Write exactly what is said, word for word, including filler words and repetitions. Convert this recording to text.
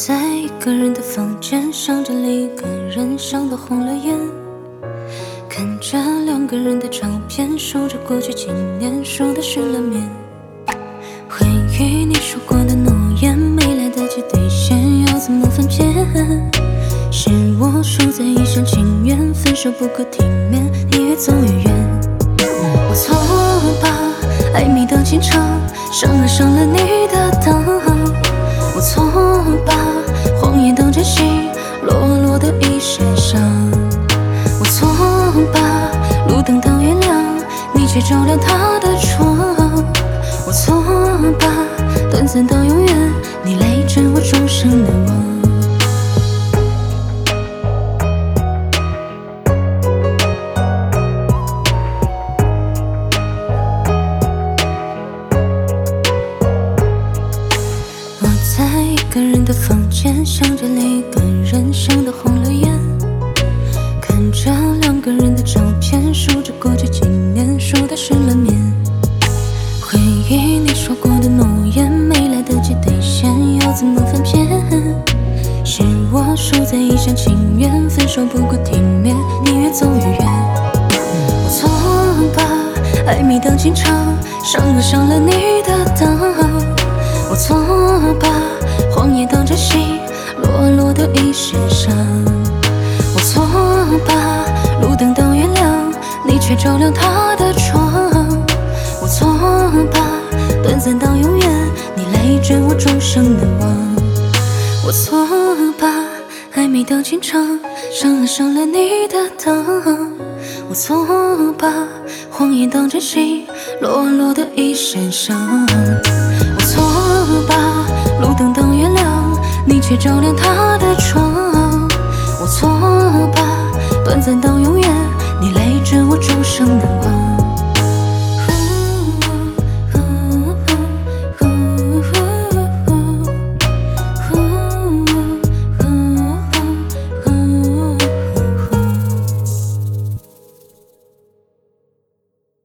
在一个人的房间，想着另一个人，想到红了眼。看着两个人的照片，数着过去几年，数的失了眠。回忆你说过的诺言，没来得及兑现，要怎么分辨？是我输在一厢情愿，分手不够体面，你越走越远。我错吧，爱迷得进场，伤了伤了你的当。我错吧，谎言当真心，落落的一身伤。我错吧，路灯当月亮，你却照亮他的窗。我错吧，短暂到永远，你累着我终生难忘。在一个人的房间，想着另一个人，想到红了眼。看着两个人的照片，数着过去几年，数的失了眠。回忆你说过的诺言，没来得及兑现，要怎么分辨？是我输在一厢情愿，分手不够体面，你越走越远。我错吧，爱迷当进场，伤了伤了你的当。我错吧，谎言当真心，落落的一身伤。我错吧，路灯当月亮，你却照亮他的窗。我错吧，短暂当永远，你累着我终生难忘。我错吧，爱没当进场，伤了伤了你的当。我错吧，谎言当真心，落落的一身伤。我错吧，路灯当月亮，你却照亮他的窗。我错吧，短暂到永远，你累着我终生难忘。